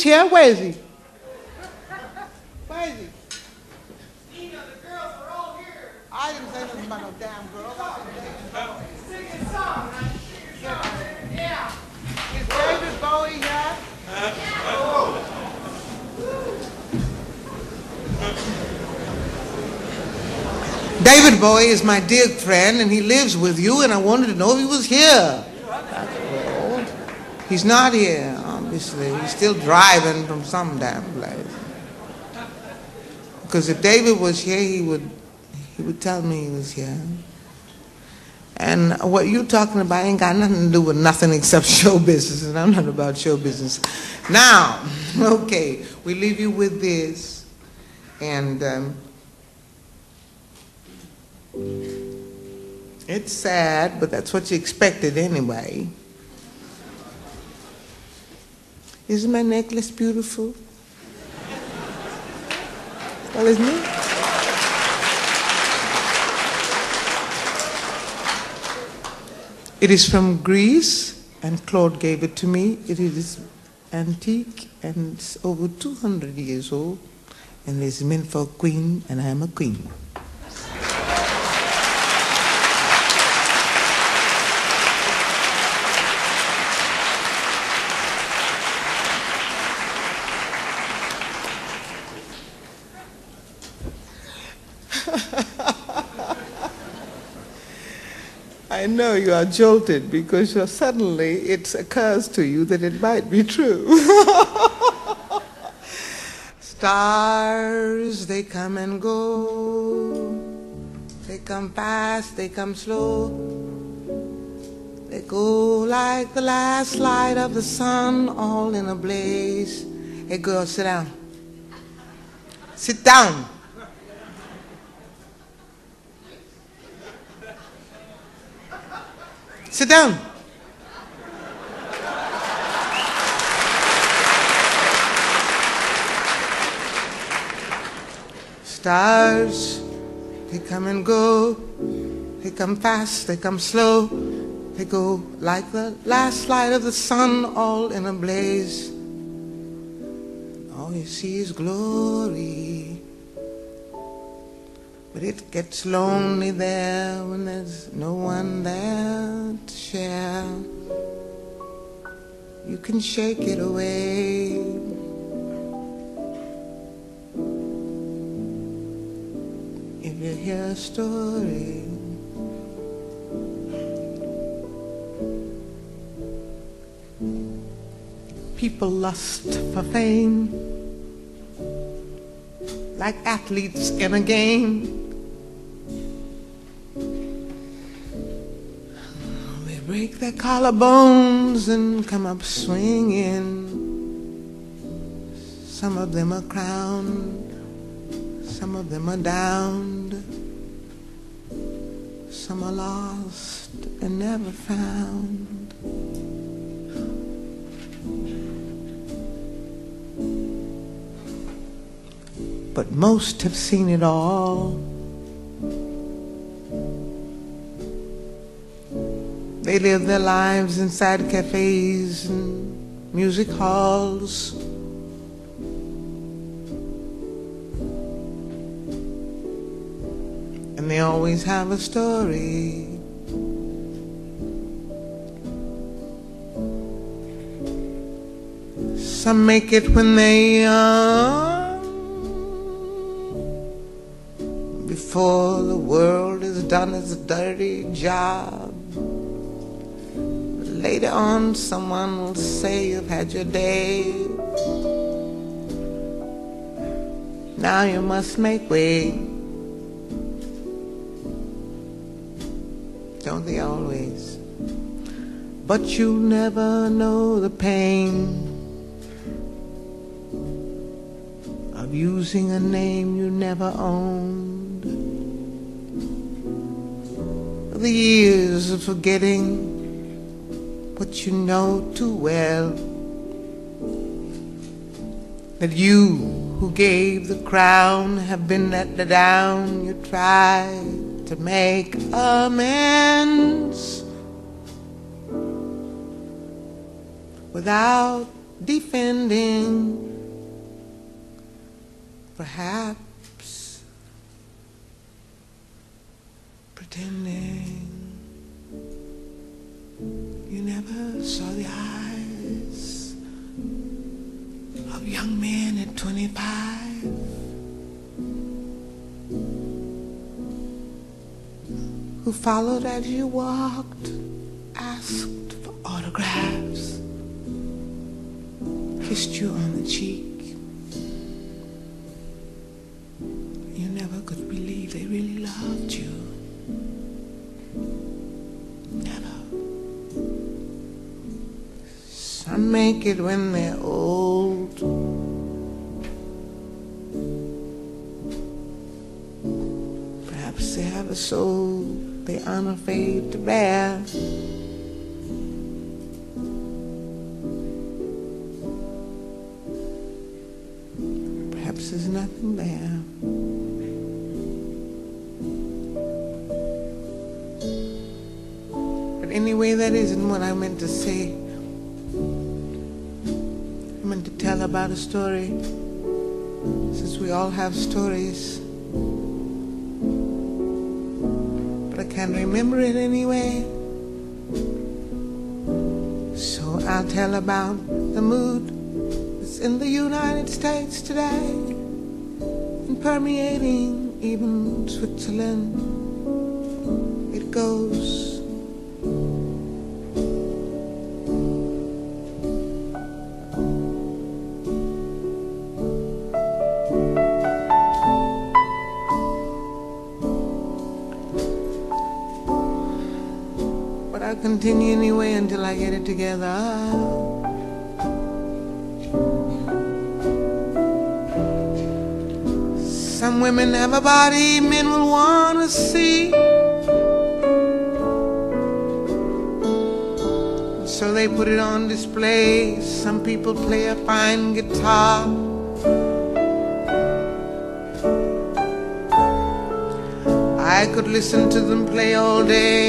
he's here. Where is he? Where is he? Nina, the girls are all here. I didn't say nothing about no damn girl. Sing a song, right? Sing a song. Yeah. Is David Bowie here? David Bowie is my dear friend, and he lives with you, and I wanted to know if he was here. That's all. He's not here, obviously. He's still driving from some damn place. Because if David was here, he would tell me he was here. And what you're talking about ain't got nothing to do with nothing except show business, and I'm not about show business. Now, okay, we leave you with this, and it's sad, but that's what you expected anyway. Isn't my necklace beautiful? Well, isn't it? It is from Greece, and Claude gave it to me. It is antique, and it's over 200 years old, and it's meant for a queen, and I am a queen. I know you are jolted because suddenly it occurs to you that it might be true. Stars, they come and go. They come fast, they come slow. They go like the last light of the sun, all in a blaze. Hey girl, sit down. Sit down. Sit down. Stars, they come and go. They come fast, they come slow. They go like the last light of the sun, all in a blaze. All you see is glory. But it gets lonely there when there's no one there to share. You can shake it away. If you hear a story, people lust for fame like athletes in a game. Break their collarbones and come up swinging. Some of them are crowned, some of them are downed, some are lost and never found. But most have seen it all. They live their lives inside cafes and music halls. And they always have a story. Some make it when they're young, before the world is done its dirty job. Later on, someone will say you've had your day. Now you must make way. Don't they always? But you never know the pain of using a name you never owned. The years of forgetting what you know too well, that you who gave the crown have been let down. You tried to make amends without defending, perhaps pretending you never saw the eyes of young men at 25 who followed as you walked, asked for autographs, kissed you on the cheek. You never could believe they really loved you. Never. Some make it when they're old. Perhaps they have a soul they aren't afraid to bear. Perhaps there's nothing there. But anyway, that isn't what I meant to say. I meant to tell about a story, since we all have stories. But I can't remember it anyway. So I'll tell about the mood that's in the United States today, and permeating even Switzerland. It goes. But I'll continue anyway until I get it together. Some women have a body men will want to see, so they put it on display. Some people play a fine guitar. I could listen to them play all day.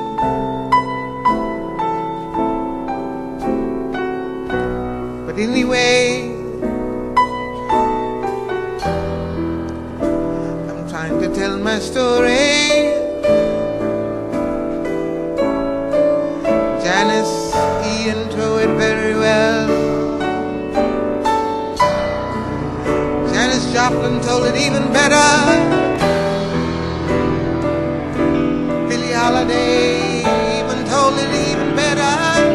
But anyway, I'm trying to tell my story. Janis Ian told it very well. Janis Joplin told it even better. Billie Holiday even told it even better.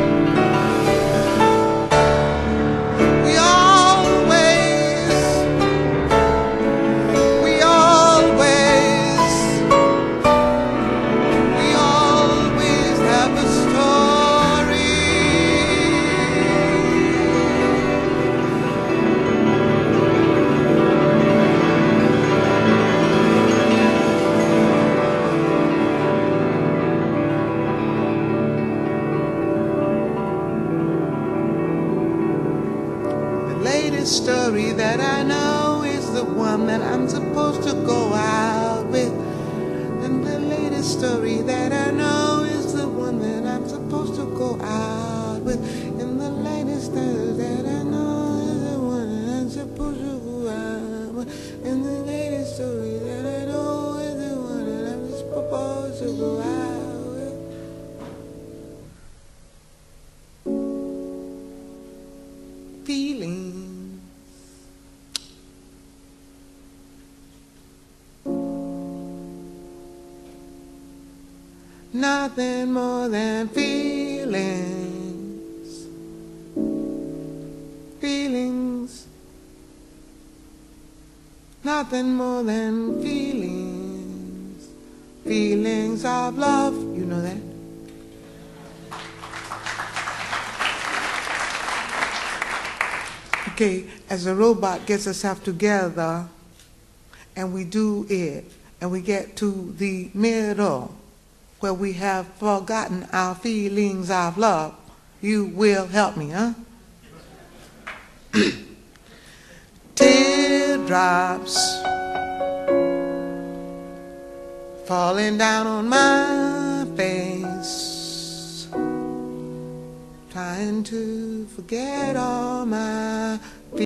The story that I know is the one that I'm supposed to go out with. And the latest story that I know is the one that I'm supposed to go out with. And the latest story that I know is the one that I'm supposed to go out with. And the latest story that I know is the one that I'm supposed to go out with. Feeling. Nothing more than feelings. Feelings. Nothing more than feelings. Feelings of love. You know that? Okay, as a robot gets itself together and we do it and we get to the middle where we have forgotten our feelings of love, you will help me, huh? Teardrops falling down on my face, trying trying to forget all my